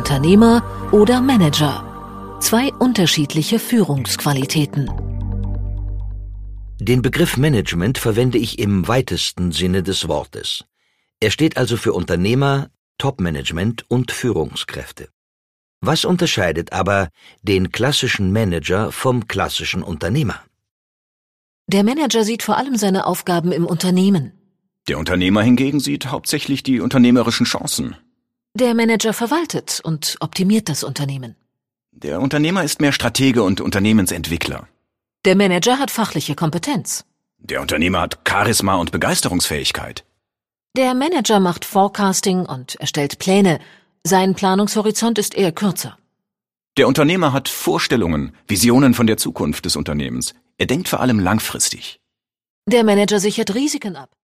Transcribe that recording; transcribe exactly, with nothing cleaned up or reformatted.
Unternehmer oder Manager. Zwei unterschiedliche Führungsqualitäten. Den Begriff Management verwende ich im weitesten Sinne des Wortes. Er steht also für Unternehmer, Top-Management und Führungskräfte. Was unterscheidet aber den klassischen Manager vom klassischen Unternehmer? Der Manager sieht vor allem seine Aufgaben im Unternehmen. Der Unternehmer hingegen sieht hauptsächlich die unternehmerischen Chancen. Der Manager verwaltet und optimiert das Unternehmen. Der Unternehmer ist mehr Stratege und Unternehmensentwickler. Der Manager hat fachliche Kompetenz. Der Unternehmer hat Charisma und Begeisterungsfähigkeit. Der Manager macht Forecasting und erstellt Pläne. Sein Planungshorizont ist eher kürzer. Der Unternehmer hat Vorstellungen, Visionen von der Zukunft des Unternehmens. Er denkt vor allem langfristig. Der Manager sichert Risiken ab.